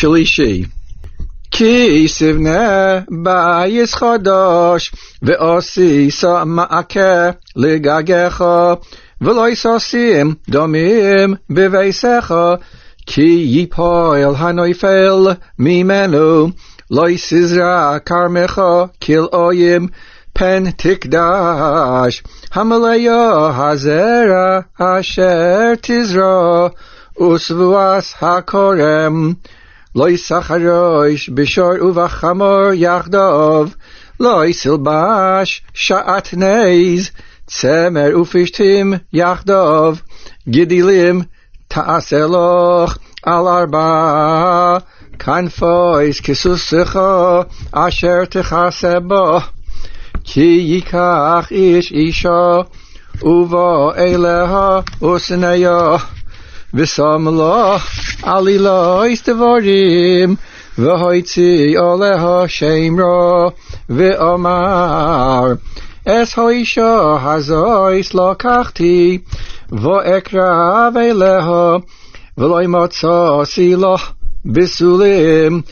שלישי, כי סבנה בייס חדש ועשיסה מעקה לגגך ולא יסוסים דמים בביסך, כי יפול הנופל ממנו, לא יסזרע כרמך כלאיים פן תקדש, המלאה הזרע אשר תזרע ושבועס הכורם. לא יסחרוש בשור ובחמור יחדיו, לא יסלבש שעטנז צמר ופשתים יחדיו, גדילים תעשה לך על ארבע כנפויס כסוסך אשר תכסה בו, כי ייקח איש אישה ובוא אליה ושניה ושם לו עלילויס דבורים והוציא עליה שמרו ואמר, אס האישה הזויס לקחתי ואקרב אליה ולא מצאתי לו בסולים,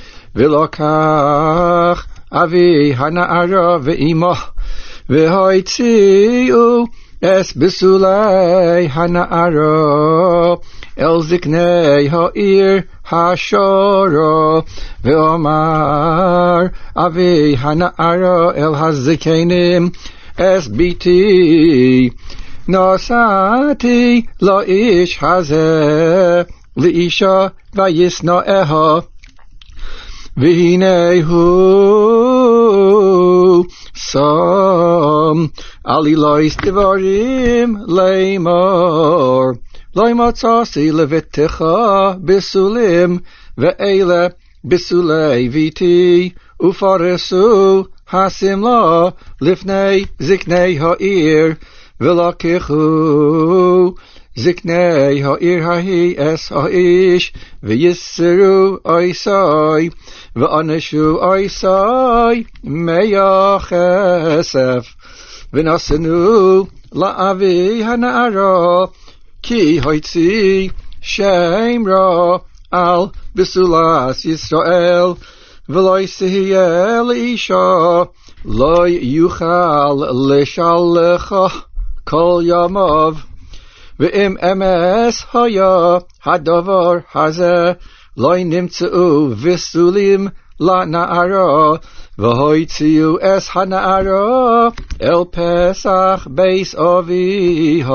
ולקח אבי הנערה ואימו והוציאו אס בסולי הנערה אל זקני העיר השורו, ואומר אבי הנערה אל הזקנים, אס ביתי נשאתי לאיש הזה לאישה וישנאה, והנה הוא שם עלילויס דברים לאמור, לא מצאתי לביתך בסולים, ואלה בסולי ביתי, ופרסו השמלה לפני זקני העיר, ולקחו זקני העיר ההיא אס האיש, ויסרו אויסי, ואנשו אויסי 100 כסף, ונשאנו לאבי הנערה, כי הוציא שמרו על בסולת ישראל, ולא יהיה לאישה, לא יוכל לשלחה כל ימיו. ואם אמס היה הדבר הזה, לא נמצאו בסולים לנערה, והוציאו אס הנערה אל פסח בייס אביה,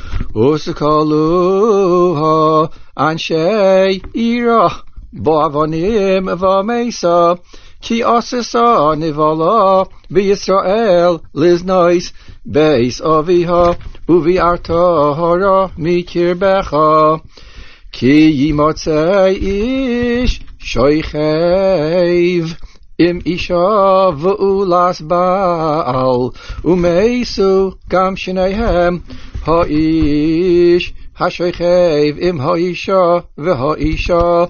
וסקלוה אנשי עירה בעוונים ומסה, כי עשתה נבלה בישראל לזנויס בייס אביה, וביערתה מקרבך, כי ימצא איש שוכב עם אישה ואולס בעל, ומסו גם שניהם, האיש השוכב עם האישה והאישה,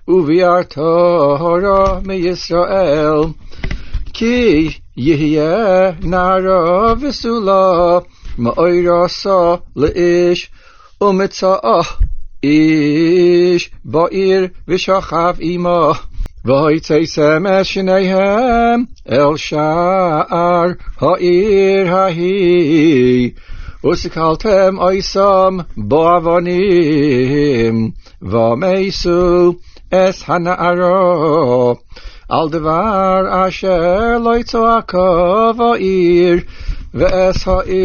וביערתה מישראל, כי יהיה נערה וסולה מאוירסה לאיש, ומצאה איש בעיר ושכב עמה, ויצא שמש שניהם אל שער העיר ההיא, וסקלתם אויסם בעוונים, ומסו אס הנערה על דבר אשר לא צעקה בעיר, ואס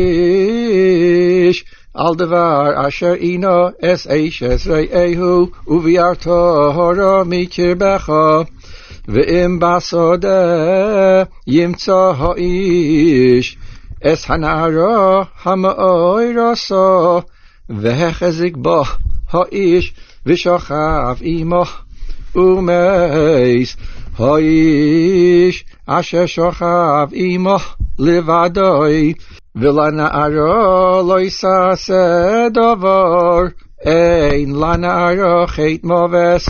האיש על דבר אשר אינו אס אישס רעהו, וביערתה מקרבך. ואם בשדה ימצא האיש אס הנערה המאוירסה, והחזיק בו האיש ושכב עמו, ומס האיש אשר שכב עמו לבדוי, ולנערה לא יעשה דבר, אין לנערה חטא מובס,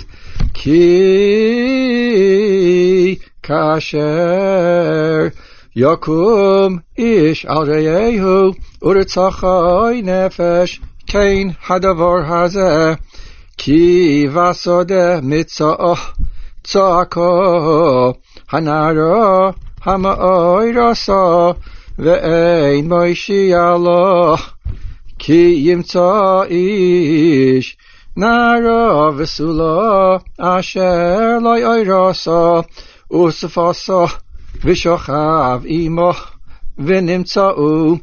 כי כאשר יקום איש על רעהו ורצחי נפש, כן הדבר הזה, כי בשדה מצאה צעקה הנערה המאירסה ואין מושיע לו כי ימצא איש נערה וסולה אשר לא אירסה וספסה ושוכב עמו ונמצאו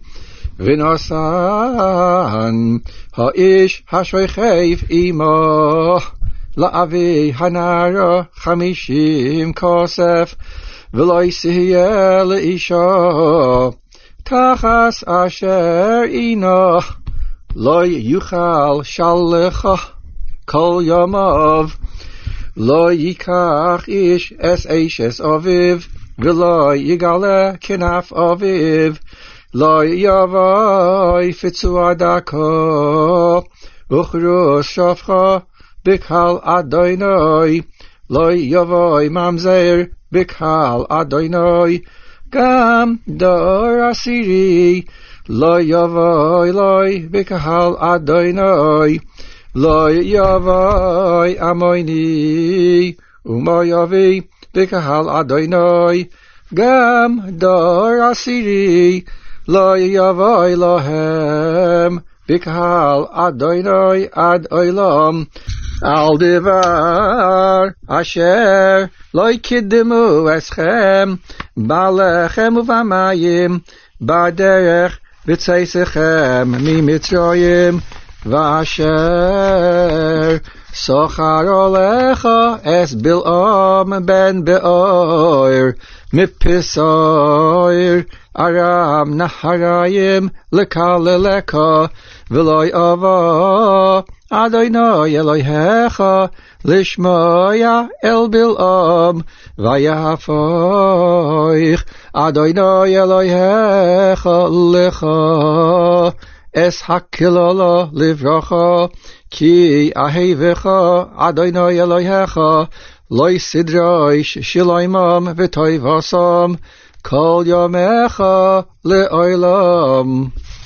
ונוסן האיש השוכב עמו לאבי הנערה 50 כסף ולא יהיה לאישה תחס אשר עינו לא יוכל שלחה כל ימיו לא ייקח איש אשת אביו ולא יגלה כנף אביו לא יבוא פצוע דקה וכרוס שפחה בקהל אדוני לא יבוא ממזר בקהל אדוני גם דור עשירי לא יבוא אלוהי בקהל אדוני לא יבוא עמוני ומויבי בקהל אדוני גם דור עשירי לא יבוא אלוהם בקהל אדוני עד עולם על דבר אשר לא יקדמו אתכם בלחם ובמים בדרך בצאתכם ממצרים ואשר שכר לך את בלעם בן באור מפסיר ארם נהריים לקללך ולא יבוא אדוני אלוהיך לשמוע אל בלעם ויהפוך אדוני אלוהיך לך אס הקללה לברכה כי אהבך אדוני אלוהיך לא יסדרש שלומם וטובתם כל ימיך לעולם.